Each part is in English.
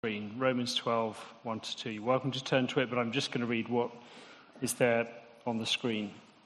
screen, Romans 12, 1-2. You're welcome to turn to it, but I'm just going to read what is there on the screen.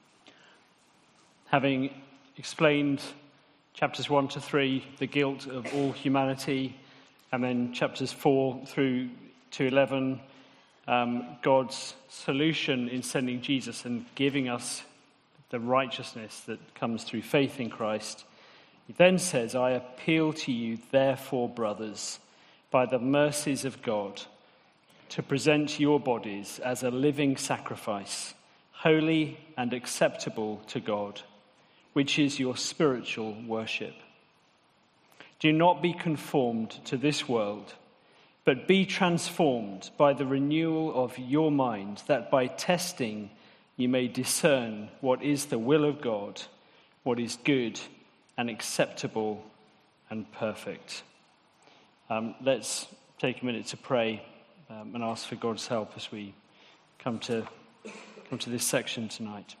Having explained chapters 1-3, the guilt of all humanity, and then chapters 4 through to 11, God's solution in sending Jesus and giving us the righteousness that comes through faith in Christ. He then says, I appeal to you, therefore, brothers, by the mercies of God, to present your bodies as a living sacrifice, holy and acceptable to God, which is your spiritual worship. Do not be conformed to this world, but be transformed by the renewal of your mind, that by testing you may discern what is the will of God, what is good and acceptable and perfect. Let's take a minute to pray and ask for God's help as we come to this section tonight.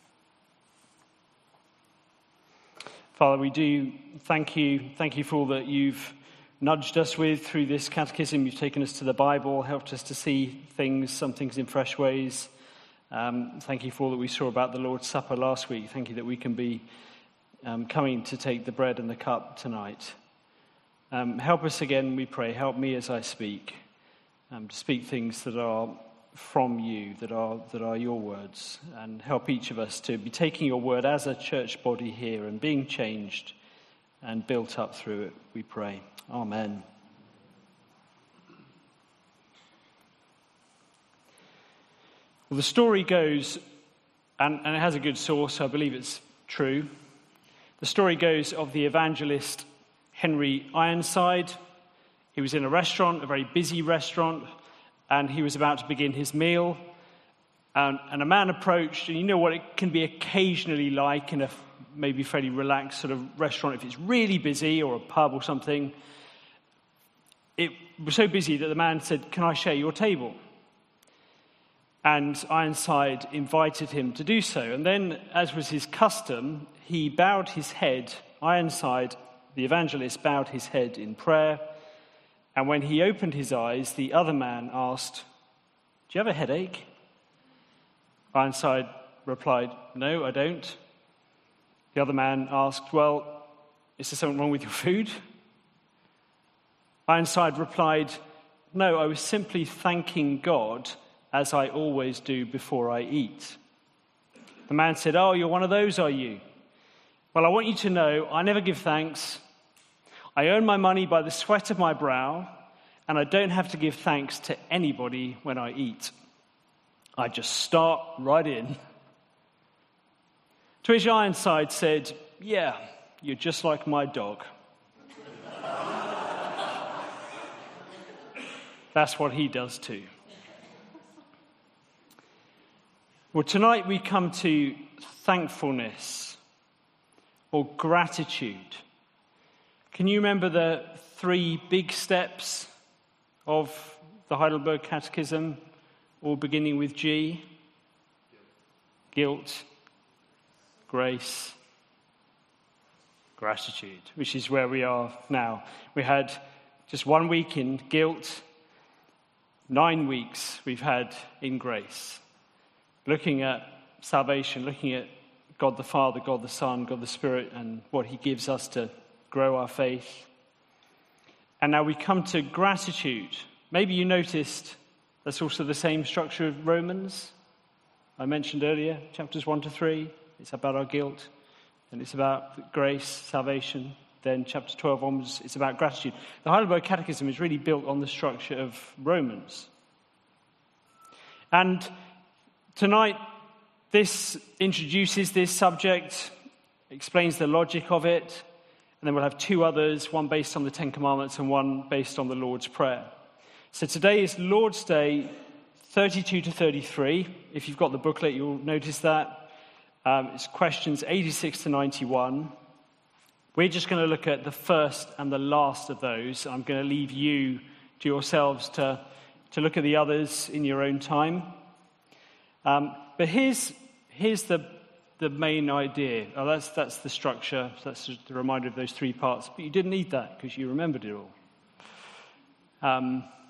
Father, we do thank you for all that you've nudged us with through this catechism. You've taken us to the Bible, helped us to see some things in fresh ways. Thank you for all that we saw about the Lord's Supper last week. Thank you that we can be coming to take the bread and the cup tonight. Help us again, we pray. Help me as I speak, to speak things that are from you, that are your words, and help each of us to be taking your word as a church body here and being changed and built up through it, we pray. Amen. Well, the story goes, and it has a good source, so I believe it's true. The story goes of the evangelist Henry Ironside. He was in a restaurant, a very busy restaurant, and he was about to begin his meal. And a man approached, and you know what it can be occasionally like in a maybe fairly relaxed sort of restaurant if it's really busy, or a pub or something. It was so busy that the man said, "Can I share your table?" And Ironside invited him to do so. And then, as was his custom, he bowed his head. Ironside, the evangelist, bowed his head in prayer. And when he opened his eyes, the other man asked, "Do you have a headache?" Ironside replied, "No, I don't." The other man asked, "Well, is there something wrong with your food?" Ironside replied, "No, I was simply thanking God as I always do before I eat." The man said, "Oh, you're one of those, are you? Well, I want you to know I never give thanks. I earn my money by the sweat of my brow, and I don't have to give thanks to anybody when I eat. I just start right in." To which Ironside said, "Yeah, you're just like my dog." That's what he does too. Well, tonight we come to thankfulness or gratitude. Can you remember the 3 big steps of the Heidelberg Catechism, all beginning with G? Guilt, grace, gratitude, which is where we are now. We had just 1 week in guilt, 9 weeks we've had in grace. Looking at salvation, looking at God the Father, God the Son, God the Spirit, and what he gives us to grow our faith. And now we come to gratitude. Maybe you noticed that's also the same structure of Romans. I mentioned earlier, chapters 1-3. It's about our guilt, and it's about grace, salvation. Then chapter 12 onwards, it's about gratitude. The Heidelberg Catechism is really built on the structure of Romans. And tonight, this introduces this subject, explains the logic of it, and then we'll have 2 others, one based on the 10 Commandments and one based on the Lord's Prayer. So today is Lord's Day 32-33. If you've got the booklet, you'll notice that. It's questions 86-91. We're just going to look at the first and the last of those. I'm going to leave you to yourselves to look at the others in your own time. But here's the main idea. Oh, that's the structure. That's just a reminder of those 3 parts. But you didn't need that because you remembered it all.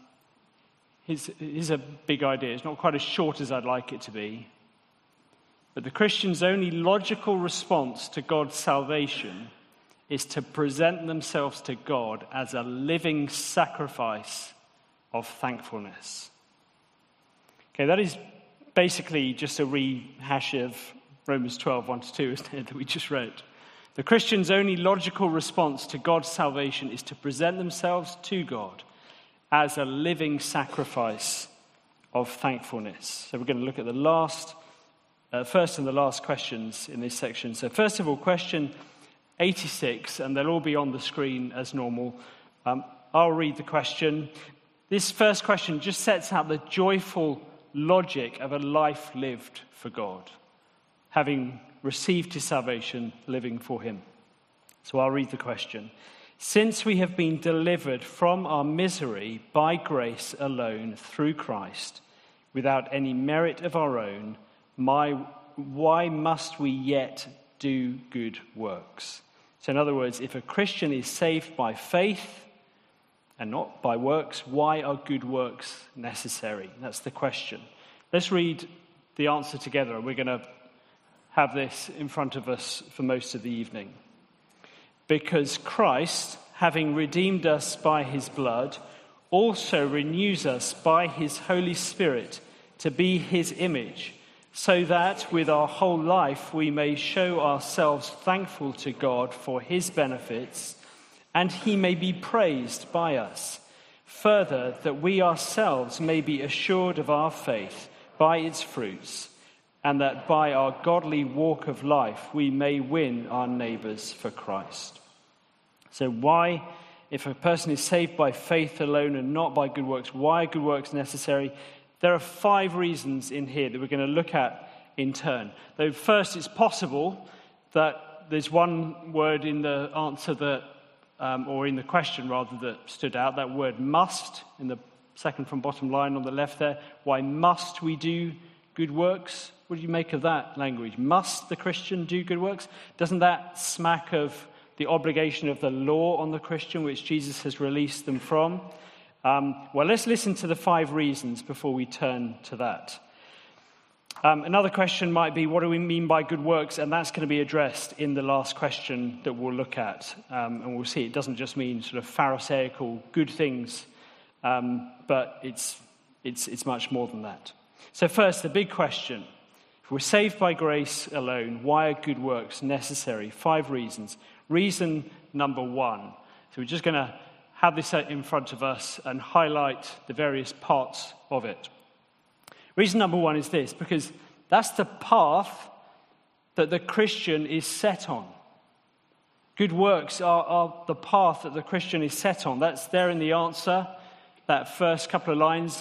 Here's a big idea. It's not quite as short as I'd like it to be. But the Christian's only logical response to God's salvation is to present themselves to God as a living sacrifice of thankfulness. Okay, that is basically just a rehash of Romans 12, 1-2, isn't it, that we just read. The Christian's only logical response to God's salvation is to present themselves to God as a living sacrifice of thankfulness. So we're going to look at the first and the last questions in this section. So first of all, question 86, and they'll all be on the screen as normal. I'll read the question. This first question just sets out the joyful logic of a life lived for God, having received his salvation, living for him. So I'll read the question. Since we have been delivered from our misery by grace alone through Christ, without any merit of our own, why must we yet do good works? So in other words, if a Christian is saved by faith and not by works, why are good works necessary? That's the question. Let's read the answer together, and we're going to have this in front of us for most of the evening. Because Christ, having redeemed us by his blood, also renews us by his Holy Spirit to be his image, so that with our whole life we may show ourselves thankful to God for his benefits, and he may be praised by us. Further, that we ourselves may be assured of our faith by its fruits, and that by our godly walk of life we may win our neighbours for Christ. So why, if a person is saved by faith alone and not by good works, why are good works necessary? There are 5 reasons in here that we're going to look at in turn. Though first, it's possible that there's one word in the answer that, or in the question rather, that stood out, that word must, in the second from bottom line on the left there. Why must we do good works? What do you make of that language? Must the Christian do good works? Doesn't that smack of the obligation of the law on the Christian, which Jesus has released them from? Well, let's listen to the 5 reasons before we turn to that. Another question might be, what do we mean by good works? And that's going to be addressed in the last question that we'll look at. And we'll see it doesn't just mean sort of pharisaical good things, but it's much more than that. So first, the big question. If we're saved by grace alone, why are good works necessary? 5 reasons. Reason number 1. So we're just going to have this in front of us and highlight the various parts of it. Reason number 1 is this, because that's the path that the Christian is set on. Good works are the path that the Christian is set on. That's there in the answer, that first couple of lines.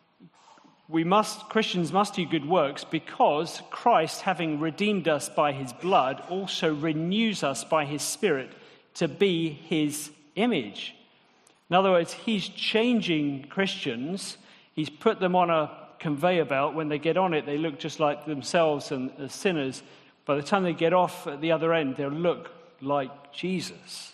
Christians must do good works because Christ, having redeemed us by his blood, also renews us by his Spirit to be his image. In other words, he's changing Christians. He's put them on a conveyor belt. When they get on it, they look just like themselves and as sinners. By the time they get off at the other end, they'll look like Jesus.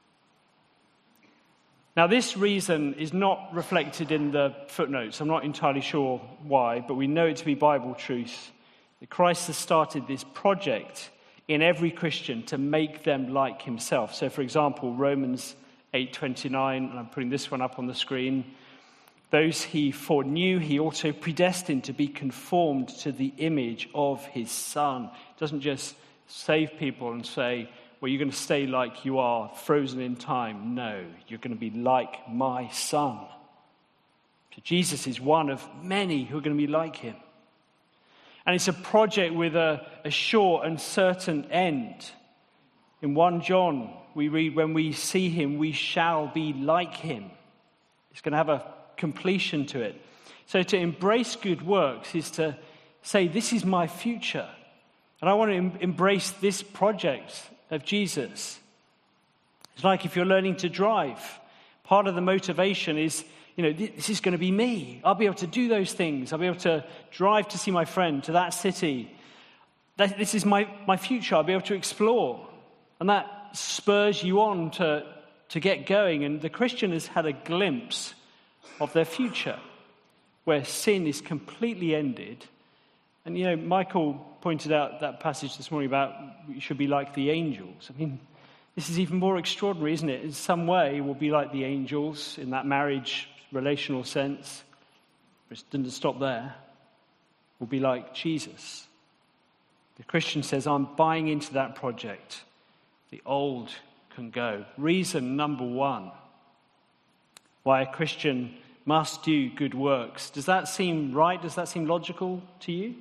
Now, this reason is not reflected in the footnotes. I'm not entirely sure why, but we know it to be Bible truth that Christ has started this project in every Christian to make them like himself. So, for example, Romans 8:29, and I'm putting this one up on the screen. Those he foreknew, he also predestined to be conformed to the image of his Son. It doesn't just save people and say, well, you're going to stay like you are, frozen in time. No, you're going to be like my Son. So Jesus is one of many who are going to be like him. And it's a project with a sure and certain end. In 1 John, we read, when we see him, we shall be like him. It's going to have a completion to it. So to embrace good works is to say, this is my future. And I want to embrace this project of Jesus. It's like if you're learning to drive. Part of the motivation is, this is going to be me. I'll be able to do those things. I'll be able to drive to see my friend to that city. This is my future. I'll be able to explore. And that spurs you on to get going. And the Christian has had a glimpse of their future. where sin is completely ended. And, Michael pointed out that passage this morning about we should be like the angels. I mean, this is even more extraordinary, isn't it? In some way, we'll be like the angels in that marriage relational sense. But it doesn't stop there. We'll be like Jesus. The Christian says, I'm buying into that project. The old can go. Reason number one why a Christian must do good works. Does that seem right? Does that seem logical to you?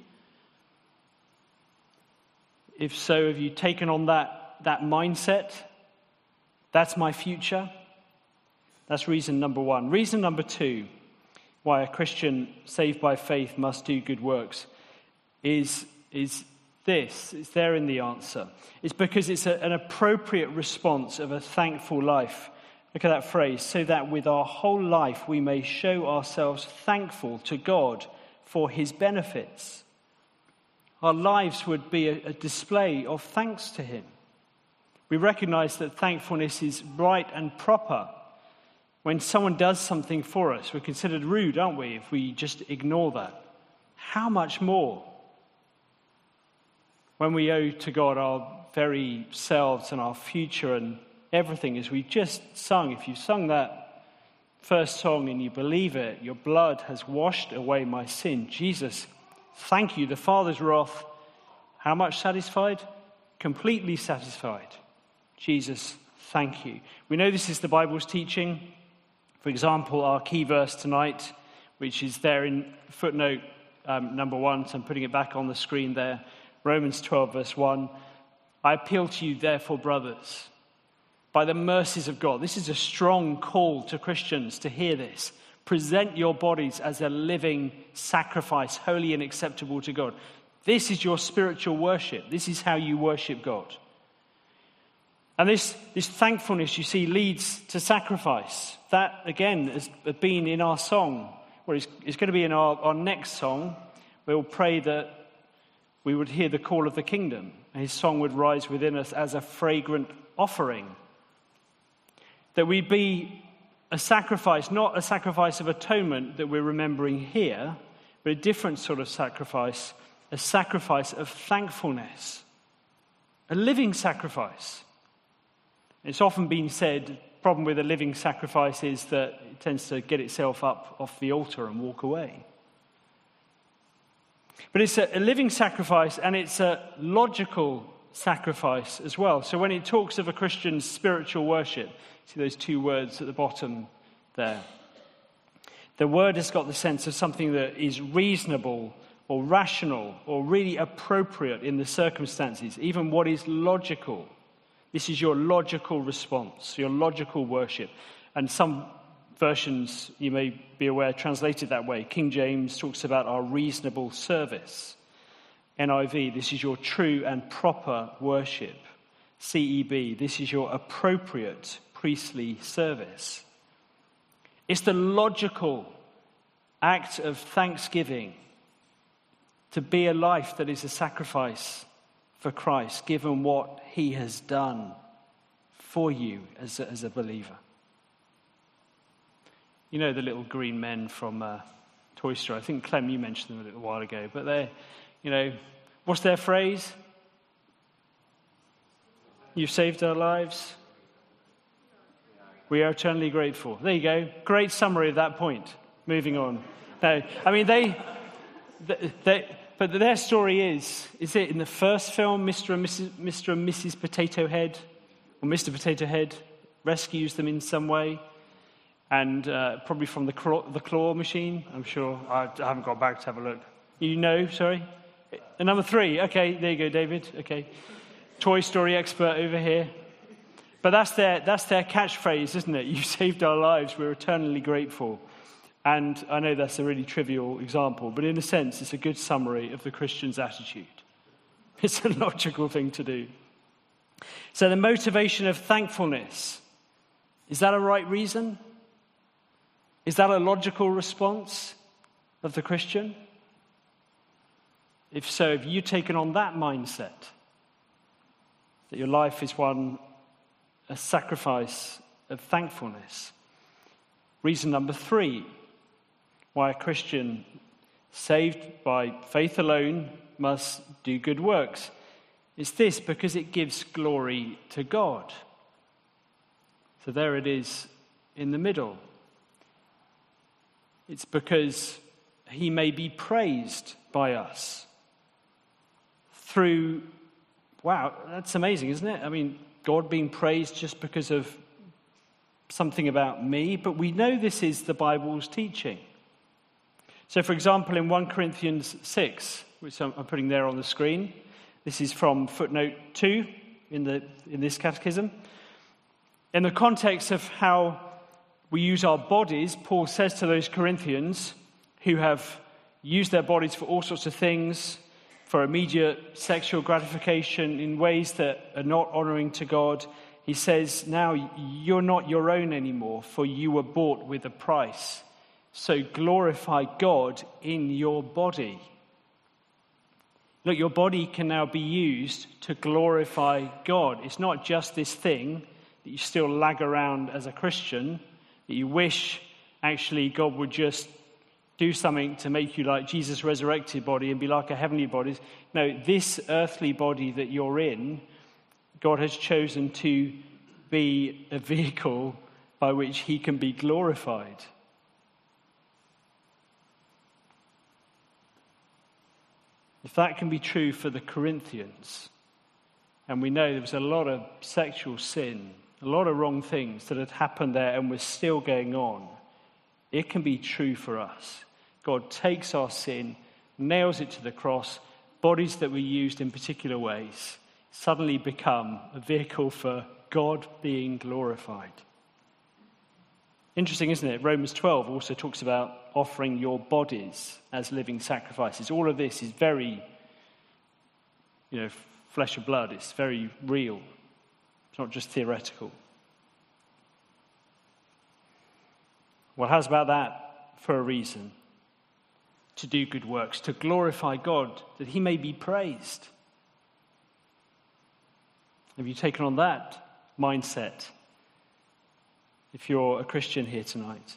If so, have you taken on that mindset? That's my future. That's reason number one. Reason number two why a Christian saved by faith must do good works is this. It's there in the answer. It's because it's an appropriate response of a thankful life. Look at that phrase. So that with our whole life we may show ourselves thankful to God for his benefits. Our lives would be a display of thanks to him. We recognize that thankfulness is right and proper. When someone does something for us, we're considered rude, aren't we, if we just ignore that? How much more when we owe to God our very selves and our future and everything, as we just sung. If you've sung that first song and you believe it, your blood has washed away my sin. Jesus, thank you. The Father's wrath, how much satisfied? Completely satisfied. Jesus, thank you. We know this is the Bible's teaching. For example, our key verse tonight, which is there in footnote number 1, so I'm putting it back on the screen there. Romans 12, verse 1. I appeal to you, therefore, brothers, by the mercies of God. This is a strong call to Christians to hear this. Present your bodies as a living sacrifice, holy and acceptable to God. This is your spiritual worship. This is how you worship God. And this thankfulness, you see, leads to sacrifice. That, again, has been in our song. Well, it's going to be in our next song. We'll pray that we would hear the call of the kingdom, and his song would rise within us as a fragrant offering. That we be a sacrifice, not a sacrifice of atonement that we're remembering here, but a different sort of sacrifice, a sacrifice of thankfulness, a living sacrifice. It's often been said, the problem with a living sacrifice is that it tends to get itself up off the altar and walk away. But it's a living sacrifice, and it's a logical sacrifice as well. So when it talks of a Christian's spiritual worship, see those two words at the bottom there. The word has got the sense of something that is reasonable or rational or really appropriate in the circumstances, even what is logical. This is your logical response, your logical worship. And some versions, you may be aware, translated that way. King James talks about our reasonable service. NIV, this is your true and proper worship. CEB, this is your appropriate priestly service. It's the logical act of thanksgiving to be a life that is a sacrifice for Christ, given what he has done for you as a believer. You know the little green men from Toy Story. I think, Clem, you mentioned them a little while ago. But they're, what's their phrase? You've saved our lives. We are eternally grateful. There you go. Great summary of that point. Moving on. No, I mean, but their story is it in the first film, Mr. and Mrs. Potato Head, or Mr. Potato Head rescues them in some way, and probably from the claw machine, I'm sure. I haven't got back to have a look. Sorry? And number 3, okay, there you go, David, okay. Toy Story expert over here. But that's their catchphrase, isn't it? You saved our lives, we're eternally grateful. And I know that's a really trivial example, but in a sense, it's a good summary of the Christian's attitude. It's a logical thing to do. So the motivation of thankfulness, is that a right reason? Is that a logical response of the Christian? If so, have you taken on that mindset? That your life is a sacrifice of thankfulness. Reason number 3, why a Christian saved by faith alone must do good works. It's this, because it gives glory to God. So there it is in the middle. It's because he may be praised by us through, wow, that's amazing, isn't it? I mean, God being praised just because of something about me, but we know this is the Bible's teaching. So, for example, in 1 Corinthians 6, which I'm putting there on the screen, this is from footnote 2 in this catechism. In the context of how we use our bodies, Paul says to those Corinthians who have used their bodies for all sorts of things, for immediate sexual gratification in ways that are not honoring to God, he says, now you're not your own anymore, for you were bought with a price. So glorify God in your body. Look, your body can now be used to glorify God. It's not just this thing that you still lag around as a Christian, that you wish actually God would just do something to make you like Jesus' resurrected body and be like a heavenly body. No, this earthly body that you're in, God has chosen to be a vehicle by which he can be glorified. If that can be true for the Corinthians, and we know there was a lot of sexual sin, a lot of wrong things that had happened there and were still going on, it can be true for us. God takes our sin, nails it to the cross, bodies that were used in particular ways suddenly become a vehicle for God being glorified. Interesting, isn't it? Romans 12 also talks about offering your bodies as living sacrifices. All of this is very, flesh and blood. It's very real. It's not just theoretical. Well, how's about that for a reason? To do good works, to glorify God, that he may be praised. Have you taken on that mindset if you're a Christian here tonight?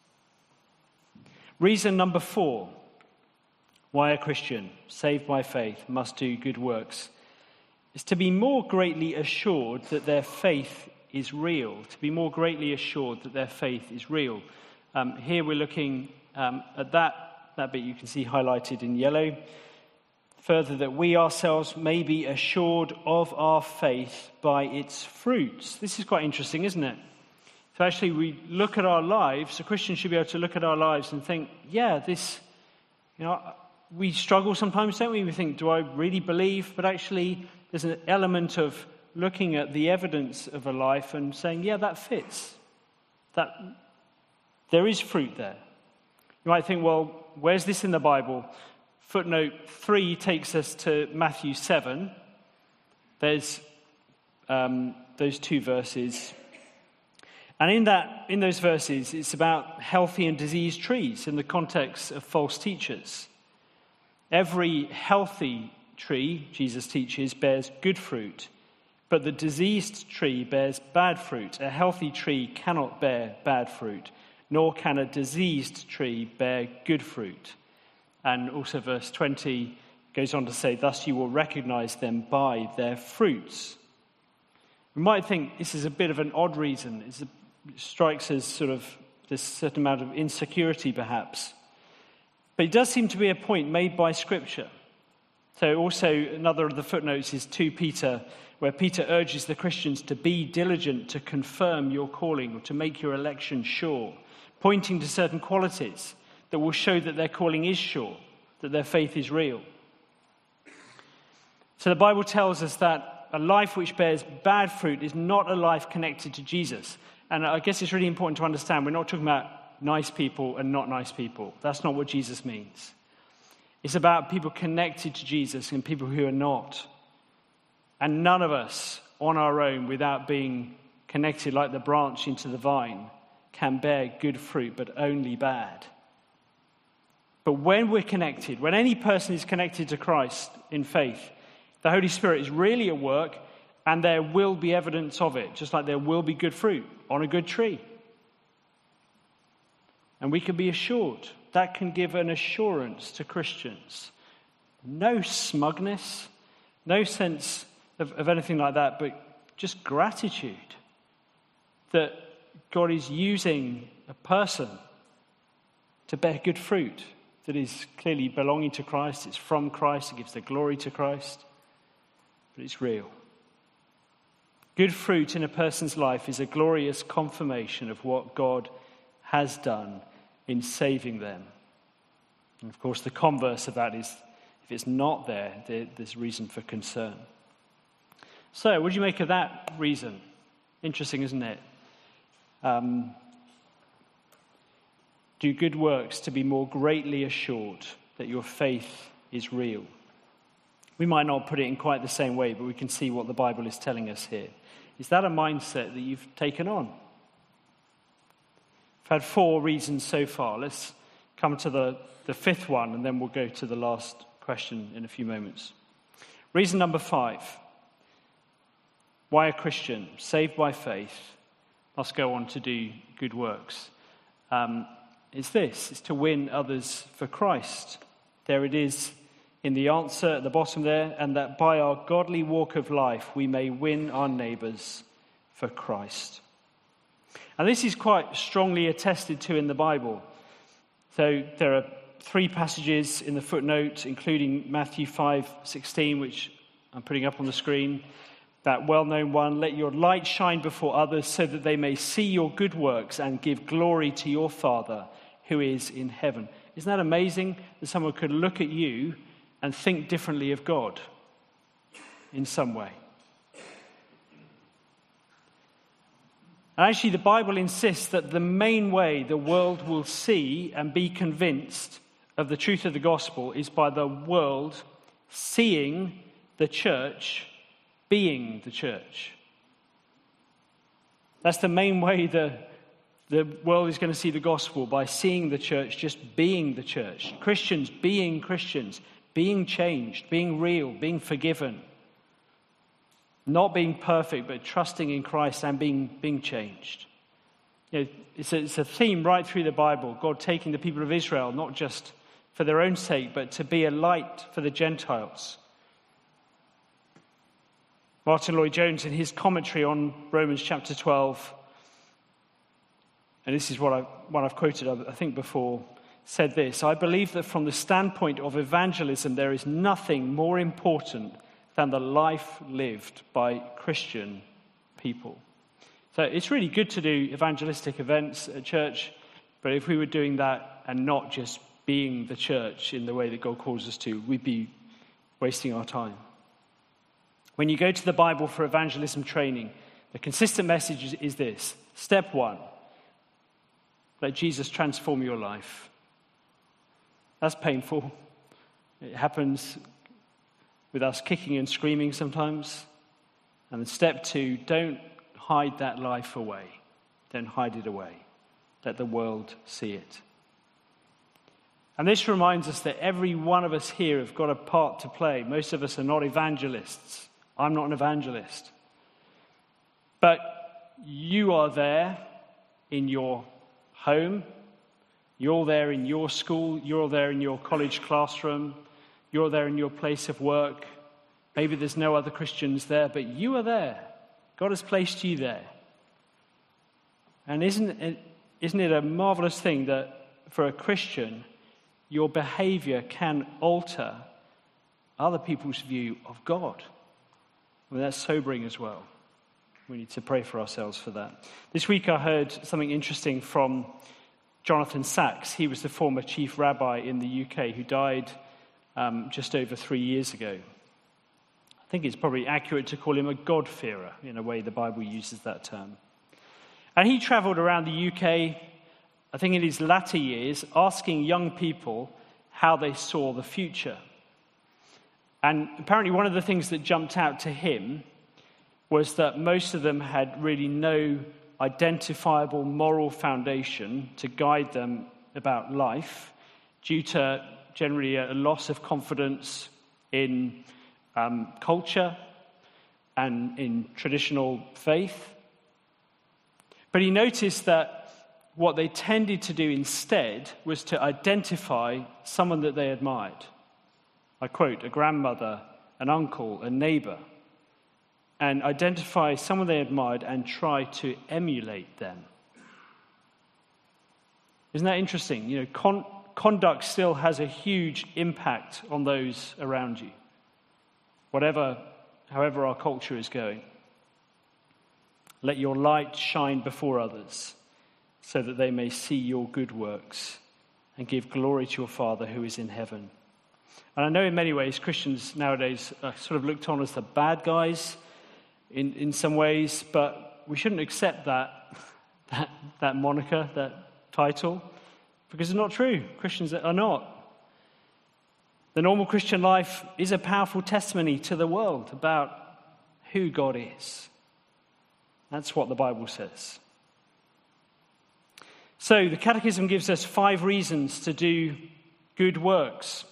Reason number 4, why a Christian, saved by faith, must do good works, is to be more greatly assured that their faith is real. To be more greatly assured that their faith is real. Here we're looking at that bit you can see highlighted in yellow. Further, that we ourselves may be assured of our faith by its fruits. This is quite interesting, isn't it? So actually we look at our lives, a Christian should be able to look at our lives and think, yeah, this, we struggle sometimes, don't we? We think, do I really believe? But actually there's an element of looking at the evidence of a life and saying, yeah, that fits. That there is fruit there. You might think, well, where's this in the Bible? Footnote 3 takes us to Matthew 7. There's those 2 verses. And in those verses, it's about healthy and diseased trees in the context of false teachers. Every healthy tree, Jesus teaches, bears good fruit, but the diseased tree bears bad fruit. A healthy tree cannot bear bad fruit, nor can a diseased tree bear good fruit. And also verse 20 goes on to say, thus you will recognize them by their fruits. We might think this is a bit of an odd reason. It strikes as sort of this certain amount of insecurity perhaps. But it does seem to be a point made by Scripture. So also another of the footnotes is 2 Peter, where Peter urges the Christians to be diligent to confirm your calling or to make your election sure, pointing to certain qualities that will show that their calling is sure, that their faith is real. So the Bible tells us that a life which bears bad fruit is not a life connected to Jesus. And I guess it's really important to understand we're not talking about nice people and not nice people. That's not what Jesus means. It's about people connected to Jesus and people who are not. And none of us on our own, without being connected like the branch into the vine, can bear good fruit, but only bad. But when we're connected, when any person is connected to Christ in faith, the Holy Spirit is really at work, and there will be evidence of it, just like there will be good fruit on a good tree. And we can be assured that can give an assurance to Christians. No smugness, no sense of anything like that, but just gratitude that God is using a person to bear good fruit that is clearly belonging to Christ. It's from Christ. It gives the glory to Christ. But it's real. Good fruit in a person's life is a glorious confirmation of what God has done in saving them. And of course, the converse of that is if it's not there, there's reason for concern. So, what do you make of that reason? Interesting, isn't it? Do good works to be more greatly assured that your faith is real. We might not put it in quite the same way, but we can see what the Bible is telling us here. Is that a mindset that you've taken on? I've had 4 reasons so far. Let's come to the fifth one, and then we'll go to the last question in a few moments. Reason number 5. Why a Christian, saved by faith, must go on to do good works. It's to win others for Christ. There it is in the answer at the bottom there, and that by our godly walk of life we may win our neighbours for Christ. And this is quite strongly attested to in the Bible. So there are 3 passages in the footnote, including Matthew 5:16, which I'm putting up on the screen. That well-known one, let your light shine before others so that they may see your good works and give glory to your Father who is in heaven. Isn't that amazing that someone could look at you and think differently of God in some way? And actually, the Bible insists that the main way the world will see and be convinced of the truth of the gospel is by the world seeing the church being the church. That's the main way the world is going to see the gospel, by seeing the church just being the church. Christians being Christians, being changed, being real, being forgiven. Not being perfect, but trusting in Christ and being changed. You know, it's a theme right through the Bible. God taking the people of Israel, not just for their own sake, but to be a light for the Gentiles. Martin Lloyd-Jones, in his commentary on Romans chapter 12, and this is what I've quoted, I think, before, said this: I believe that from the standpoint of evangelism, there is nothing more important than the life lived by Christian people. So it's really good to do evangelistic events at church, but if we were doing that and not just being the church in the way that God calls us to, we'd be wasting our time. When you go to the Bible for evangelism training, the consistent message is this. Step 1, let Jesus transform your life. That's painful. It happens with us kicking and screaming sometimes. And then step 2, don't hide that life away. Don't hide it away. Let the world see it. And this reminds us that every one of us here have got a part to play. Most of us are not evangelists. I'm not an evangelist. But you are there in your home. You're there in your school. You're there in your college classroom. You're there in your place of work. Maybe there's no other Christians there, but you are there. God has placed you there. And isn't it a marvelous thing that for a Christian, your behavior can alter other people's view of God? I mean, that's sobering as well. We need to pray for ourselves for that. This week I heard something interesting from Jonathan Sacks. He was the former chief rabbi in the UK who died just over 3 years ago. I think it's probably accurate to call him a God-fearer, in a way the Bible uses that term. And he travelled around the UK, I think in his latter years, asking young people how they saw the future. And apparently one of the things that jumped out to him was that most of them had really no identifiable moral foundation to guide them about life, due to generally a loss of confidence in culture and in traditional faith. But he noticed that what they tended to do instead was to identify someone that they admired. I quote, a grandmother, an uncle, a neighbor, and identify someone they admired and try to emulate them. Isn't that interesting? You know, conduct still has a huge impact on those around you, however our culture is going. Let your light shine before others, so that they may see your good works and give glory to your Father who is in heaven. And I know in many ways Christians nowadays are sort of looked on as the bad guys in some ways, but we shouldn't accept that moniker, that title, because it's not true. Christians are not. The normal Christian life is a powerful testimony to the world about who God is. That's what the Bible says. So the Catechism gives us 5 reasons to do good works.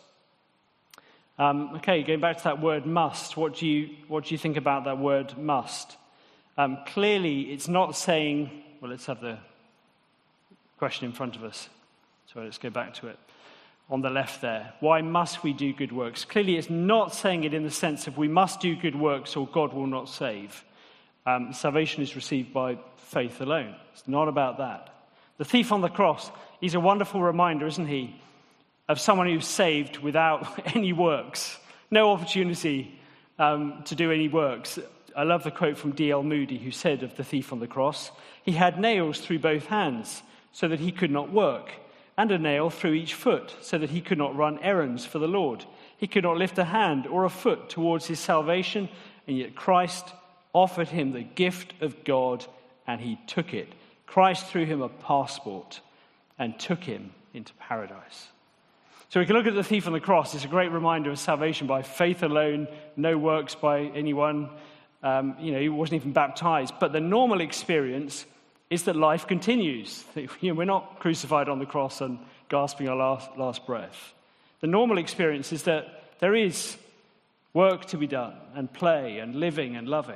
Going back to that word must, what do you think about that word must? Clearly, it's not saying, well, let's have the question in front of us. So let's go back to it. On the left there, why must we do good works? Clearly, it's not saying it in the sense of we must do good works or God will not save. Salvation is received by faith alone. It's not about that. The thief on the cross, he's a wonderful reminder, isn't he, of someone who's saved without any works, no opportunity to do any works. I love the quote from D.L. Moody, who said of the thief on the cross, he had nails through both hands so that he could not work, and a nail through each foot so that he could not run errands for the Lord. He could not lift a hand or a foot towards his salvation, and yet Christ offered him the gift of God, and he took it. Christ threw him a passport and took him into paradise. So we can look at the thief on the cross. It's a great reminder of salvation by faith alone, no works by anyone. He wasn't even baptized. But the normal experience is that life continues. We're not crucified on the cross and gasping our last breath. The normal experience is that there is work to be done, and play, and living, and loving.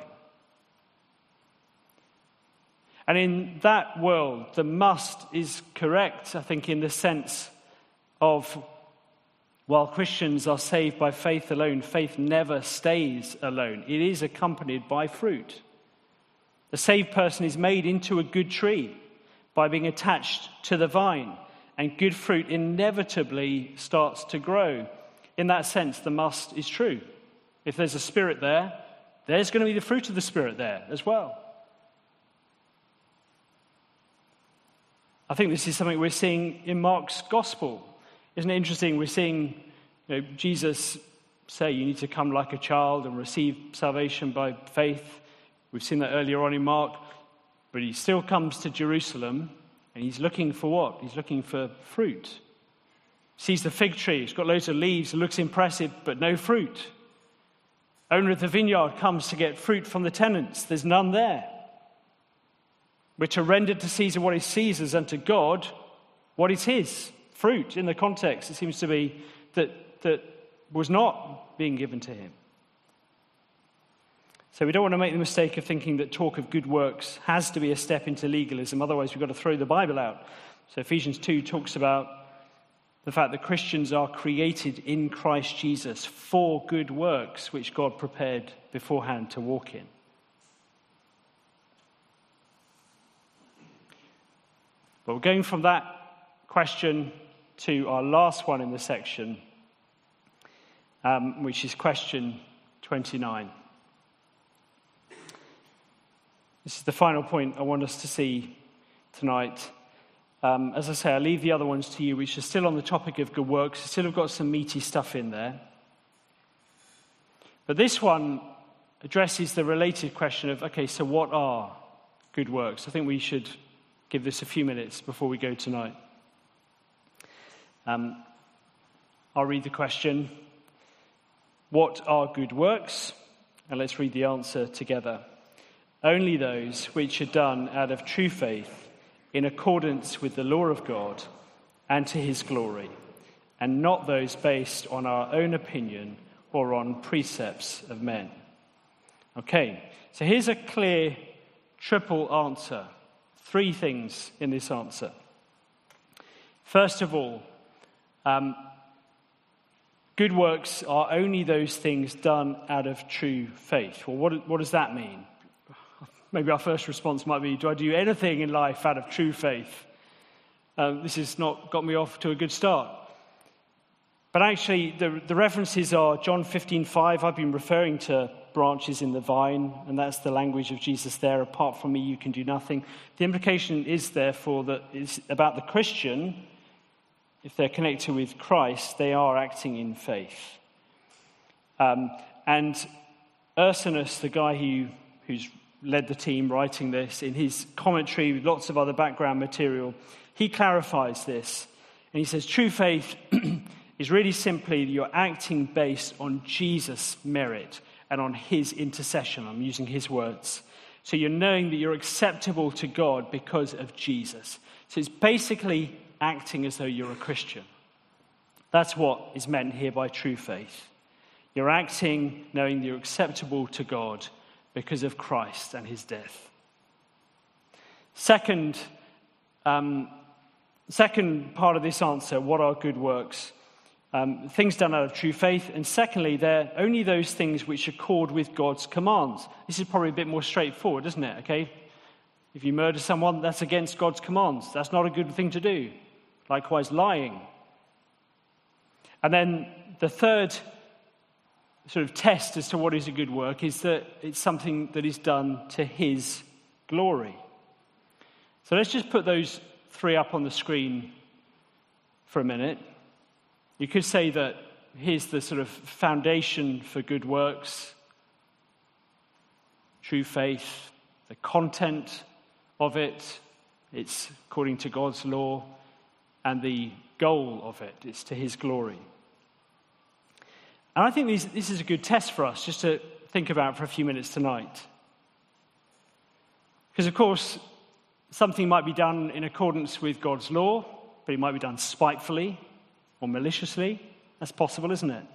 And in that world, the must is correct, I think, in the sense of, while Christians are saved by faith alone, faith never stays alone. It is accompanied by fruit. The saved person is made into a good tree by being attached to the vine, and good fruit inevitably starts to grow. In that sense, the must is true. If there's a spirit there, there's going to be the fruit of the Spirit there as well. I think this is something we're seeing in Mark's gospel. Isn't it interesting? We're seeing Jesus say you need to come like a child and receive salvation by faith. We've seen that earlier on in Mark. But he still comes to Jerusalem, and he's looking for what? He's looking for fruit. Sees the fig tree. It's got loads of leaves. It looks impressive, but no fruit. Owner of the vineyard comes to get fruit from the tenants. There's none there. We're to render to Caesar what is Caesar's, and to God what is his. Fruit, in the context, it seems to be that was not being given to him. So we don't want to make the mistake of thinking that talk of good works has to be a step into legalism. Otherwise, we've got to throw the Bible out. So Ephesians 2 talks about the fact that Christians are created in Christ Jesus for good works, which God prepared beforehand to walk in. But we're going from that question to our last one in the section, which is question 29. This is the final point I want us to see tonight. As I say, I leave the other ones to you, which are still on the topic of good works. Still have got some meaty stuff in there. But this one addresses the related question of, okay, so what are good works? I think we should give this a few minutes before we go tonight. I'll read the question. What are good works? And let's read the answer together. Only those which are done out of true faith, in accordance with the law of God, and to his glory, and not those based on our own opinion or on precepts of men. Okay, so here's a clear triple answer. Three things in this answer. First of all, good works are only those things done out of true faith. Well, what does that mean? Maybe our first response might be, do I do anything in life out of true faith? This has not got me off to a good start. But actually, the references are John 15:5. I've been referring to branches in the vine, and that's the language of Jesus there. Apart from me, you can do nothing. The implication is, therefore, that it's about the Christian. If they're connected with Christ, they are acting in faith. And Ursinus, the guy who's led the team writing this, in his commentary with lots of other background material, he clarifies this. And he says, true faith is really simply you're acting based on Jesus' merit and on his intercession. I'm using his words. So you're knowing that you're acceptable to God because of Jesus. So it's basically acting as though you're a Christian. That's what is meant here by true faith. You're acting knowing that you're acceptable to God because of Christ and his death. Second part of this answer, what are good works? Things done out of true faith. And secondly, they're only those things which accord with God's commands. This is probably a bit more straightforward, isn't it? Okay? If you murder someone, that's against God's commands. That's not a good thing to do. Likewise, lying. And then the third sort of test as to what is a good work is that it's something that is done to his glory. So let's just put those three up on the screen for a minute. You could say that here's the sort of foundation for good works, true faith, the content of it, it's according to God's law, and the goal of it, it's to his glory. And I think this is a good test for us just to think about for a few minutes tonight. Because, of course, something might be done in accordance with God's law, but it might be done spitefully or maliciously. That's possible, isn't it?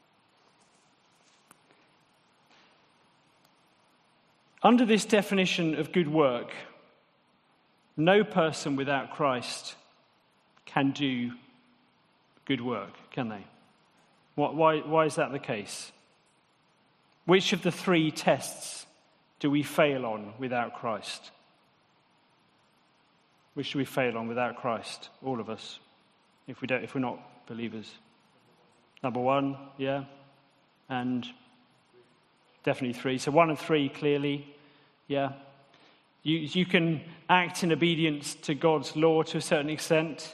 Under this definition of good work, no person without Christ can do good work, can they? Why is that the case? Which of the three tests do we fail on without Christ? Which do we fail on without Christ? All of us, if we're not believers. Number one, yeah, and definitely three. So 1 and 3 clearly, yeah. You can act in obedience to God's law to a certain extent.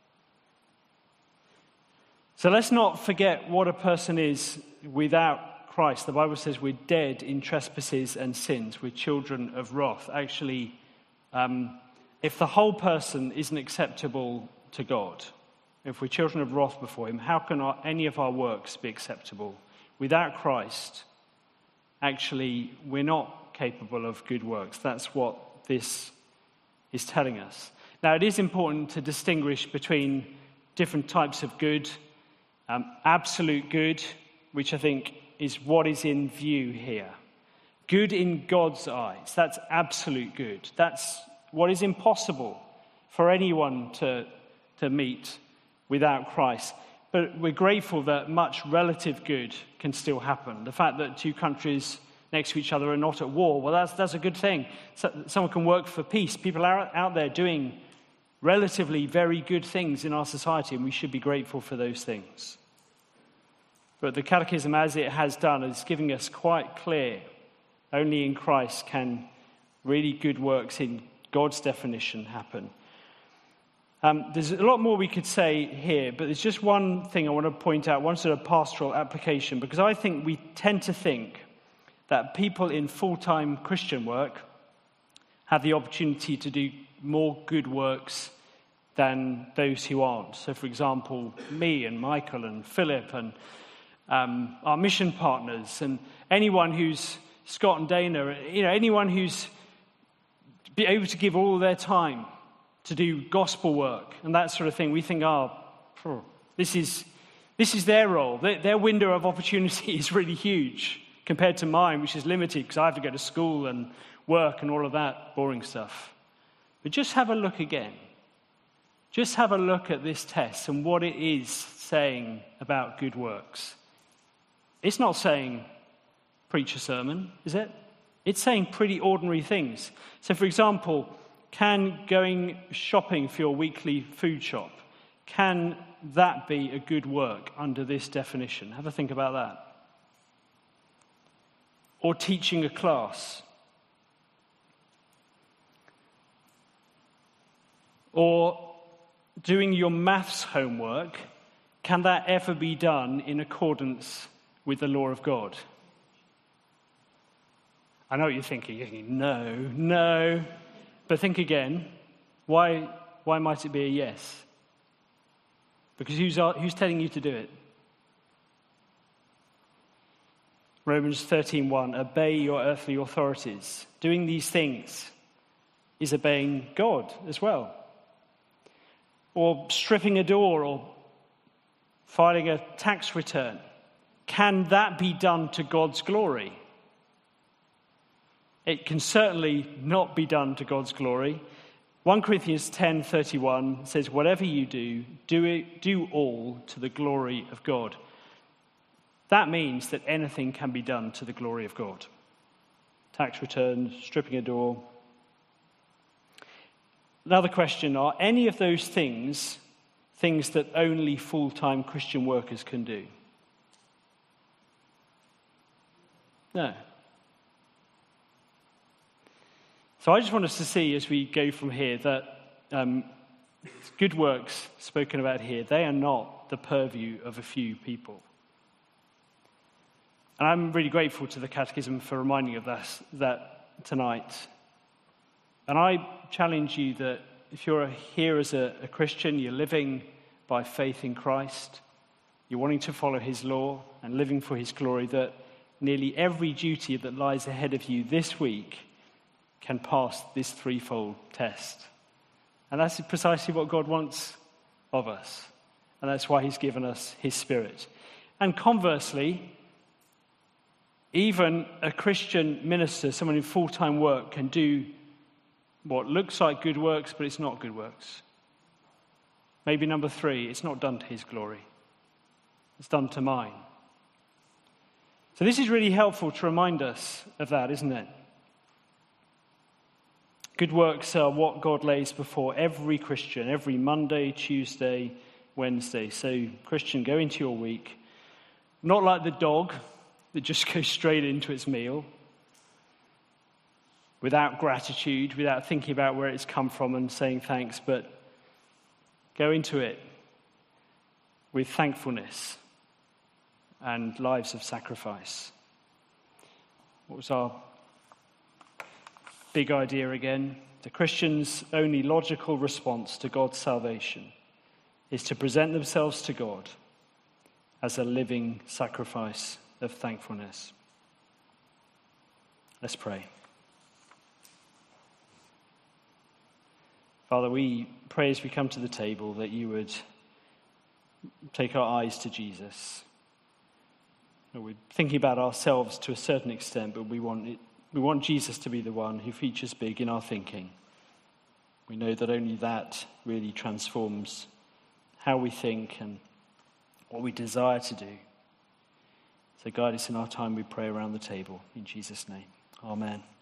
So let's not forget what a person is without Christ. The Bible says we're dead in trespasses and sins. We're children of wrath. Actually, if the whole person isn't acceptable to God, if we're children of wrath before him, how can any of our works be acceptable? Without Christ, actually, we're not capable of good works. That's what this is telling us. Now, it is important to distinguish between different types of good. Absolute good, which I think is what is in view here. Good in God's eyes. That's absolute good. That's what is impossible for anyone to meet without Christ. But we're grateful that much relative good can still happen. The fact that two countries next to each other are not at war, well, that's a good thing. So, someone can work for peace. People are out there doing relatively very good things in our society, and we should be grateful for those things. But the Catechism, as it has done, is giving us quite clear, only in Christ can really good works in God's definition happen. There's a lot more we could say here, but there's just one thing I want to point out, one sort of pastoral application, because I think we tend to think that people in full-time Christian work have the opportunity to do more good works than those who aren't. So, for example, me and Michael and Philip and our mission partners and anyone who's Scott and Dana, anyone who's be able to give all their time to do gospel work and that sort of thing. We think, this is their role. Their window of opportunity is really huge compared to mine, which is limited because I have to go to school and work and all of that boring stuff. But just have a look again. Just have a look at this test and what it is saying about good works. It's not saying preach a sermon, is it? It's saying pretty ordinary things. So, for example, can going shopping for your weekly food shop, can that be a good work under this definition? Have a think about that. Or teaching a class. Or doing your maths homework, can that ever be done in accordance with the law of God? I know what you're thinking. You're thinking, no. But think again. Why might it be a yes? Because who's telling you to do it? Romans 13:1, obey your earthly authorities. Doing these things is obeying God as well. Or stripping a door or filing a tax return. Can that be done to God's glory? It can certainly not be done to God's glory. 1 Corinthians 10:31 says, whatever you do all to the glory of God. That means that anything can be done to the glory of God. Tax returns, stripping a door. Another question, are any of those things that only full-time Christian workers can do? No. So I just want us to see as we go from here that good works spoken about here, they are not the purview of a few people. And I'm really grateful to the Catechism for reminding us that tonight. And I challenge you that if you're here as a Christian, you're living by faith in Christ, you're wanting to follow his law and living for his glory, that nearly every duty that lies ahead of you this week can pass this threefold test. And that's precisely what God wants of us. And that's why he's given us his Spirit. And conversely, even a Christian minister, someone in full-time work, can do what looks like good works, but it's not good works. Maybe number 3, it's not done to his glory. It's done to mine. So this is really helpful to remind us of that, isn't it? Good works are what God lays before every Christian, every Monday, Tuesday, Wednesday. So, Christian, go into your week, not like the dog that just goes straight into its meal, without gratitude, without thinking about where it's come from and saying thanks, but go into it with thankfulness and lives of sacrifice. What was our big idea again? The Christian's only logical response to God's salvation is to present themselves to God as a living sacrifice of thankfulness. Let's pray. Father, we pray as we come to the table that you would take our eyes to Jesus. We're thinking about ourselves to a certain extent, but we want Jesus to be the one who features big in our thinking. We know that only that really transforms how we think and what we desire to do. So guide us in our time, we pray, around the table. In Jesus' name, amen.